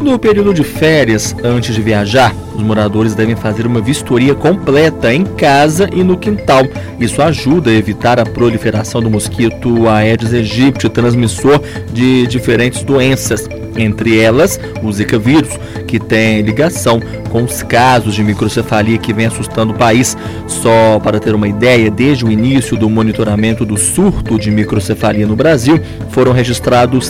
No período de férias, antes de viajar, os moradores devem fazer uma vistoria completa em casa e no quintal. Isso ajuda a evitar a proliferação do mosquito Aedes aegypti, transmissor de diferentes doenças, entre elas o Zika vírus, que tem ligação com os casos de microcefalia que vem assustando o país. Só para ter uma ideia, desde o início do monitoramento do surto de microcefalia no Brasil, foram registrados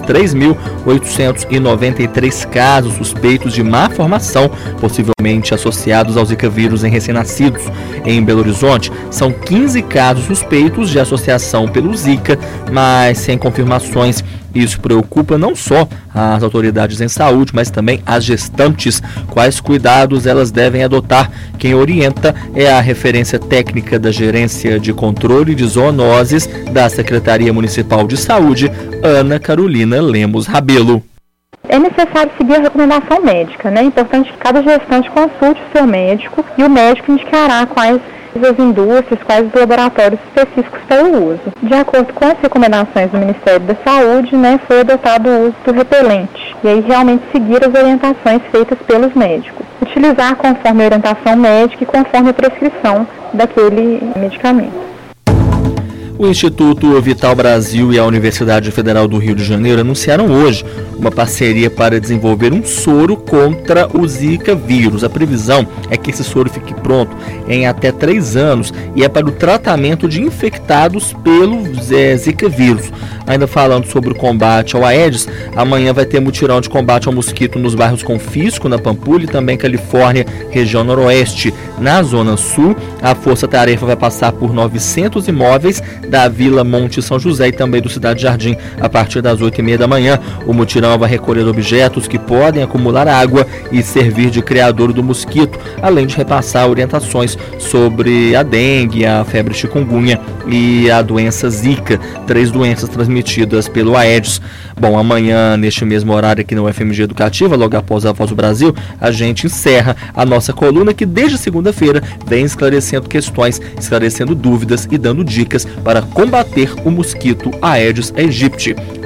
3.893 casos suspeitos de má formação, possivelmente associados ao Zika vírus em recém-nascidos. Em Belo Horizonte, são 15 casos suspeitos de associação pelo Zika, mas sem confirmações. Isso preocupa não só as autoridades em saúde, mas também as gestantes. Quais cuidados elas devem adotar? Quem orienta é a referência técnica da Gerência de Controle de Zoonoses da Secretaria Municipal de Saúde, Ana Carolina Lemos Rabelo. É necessário seguir a recomendação médica, né? É importante que cada gestante consulte o seu médico e o médico indicará quais as indústrias, quais os laboratórios específicos para o uso. De acordo com as recomendações do Ministério da Saúde, né, foi adotado o uso do repelente. E aí realmente seguir as orientações feitas pelos médicos. Utilizar conforme a orientação médica e conforme a prescrição daquele medicamento. O Instituto Vital Brasil e a Universidade Federal do Rio de Janeiro anunciaram hoje uma parceria para desenvolver um soro contra o Zika vírus. A previsão é que esse soro fique pronto em até 3 anos e é para o tratamento de infectados pelo Zika vírus. Ainda falando sobre o combate ao Aedes, amanhã vai ter mutirão de combate ao mosquito nos bairros Confisco, na Pampulha, e também Califórnia, região noroeste. Na Zona Sul, a Força-Tarefa vai passar por 900 imóveis da Vila Monte São José e também do Cidade Jardim a partir das 8h30 da manhã. O mutirão vai recolher objetos que podem acumular água e servir de criadouro do mosquito, além de repassar orientações sobre a dengue, a febre chikungunya e a doença Zika, 3 doenças transmitidas pelo Aedes. Bom, amanhã, neste mesmo horário aqui no UFMG Educativa, logo após a Voz do Brasil, a gente encerra a nossa coluna que desde segunda-feira vem esclarecendo questões, esclarecendo dúvidas e dando dicas para combater o mosquito Aedes aegypti.